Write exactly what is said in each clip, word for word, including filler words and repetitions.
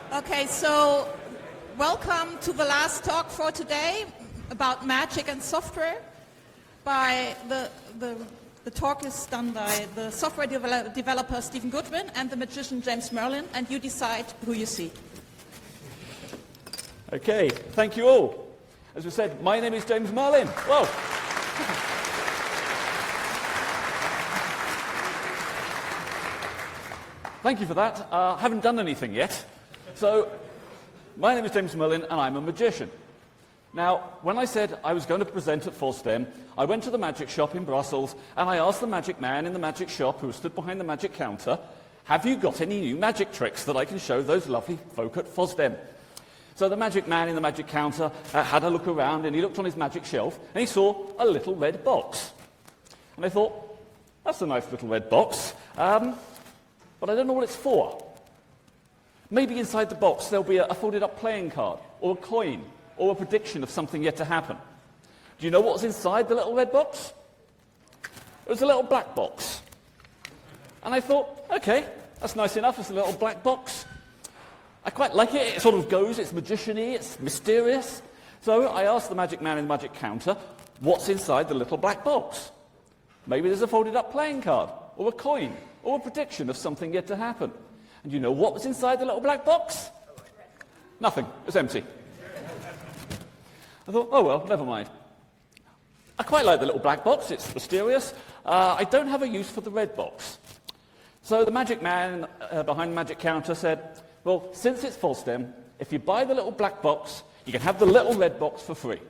Okay, so welcome to the last talk for today about magic and software. By the, the, the talk is done by the software develop, developer Stephen Goodwin and the magician James Merlin, and you decide who you see. Okay, thank you all. As we said, my name is James Merlin. Whoa. Thank you for that. I uh, haven't done anything yet. So, my name is James Merlin and I'm a magician. Now, when I said I was going to present at FOSDEM, I went to the magic shop in Brussels and I asked the magic man in the magic shop who stood behind the magic counter, have you got any new magic tricks that I can show those lovely folk at FOSDEM? So the magic man in the magic counter uh, had a look around and he looked on his magic shelf and he saw a little red box. And I thought, that's a nice little red box, um, but I don't know what it's for. Maybe inside the box there'll be a, a folded up playing card, or a coin, or a prediction of something yet to happen. Do you know what was inside the little red box? It was a little black box. And I thought, okay, that's nice enough, it's a little black box. I quite like it, it sort of goes, it's magician-y, it's mysterious. So I asked the magic man in the magic counter, what's inside the little black box? Maybe there's a folded up playing card, or a coin, or a prediction of something yet to happen. And you know what was inside the little black box? Nothing, it was empty. I thought, oh well, never mind. I quite like the little black box, it's mysterious. Uh, I don't have a use for the red box. So the magic man uh, behind the magic counter said, well, since it's FOSDEM, if you buy the little black box, you can have the little red box for free.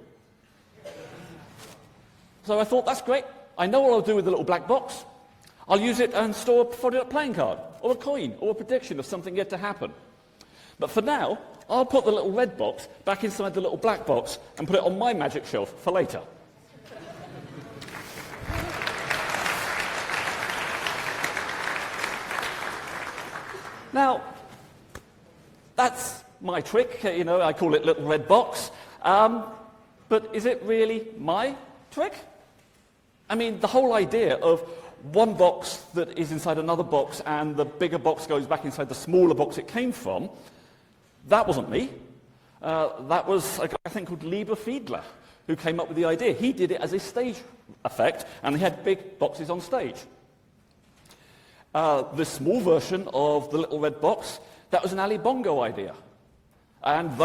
So I thought, that's great. I know what I'll do with the little black box. I'll use it and store a folded up playing card, or a coin, or a prediction of something yet to happen. But for now, I'll put the little red box back inside the little black box and put it on my magic shelf for later. Now, that's my trick, you know, I call it little red box. Um, but is it really my trick? I mean, the whole idea of one box that is inside another box and the bigger box goes back inside the smaller box it came from, that wasn't me. Uh, that was a guy I think called Lieber Fiedler who came up with the idea. He did it as a stage effect and he had big boxes on stage. Uh, the small version of the little red box, that was an Ali Bongo idea. And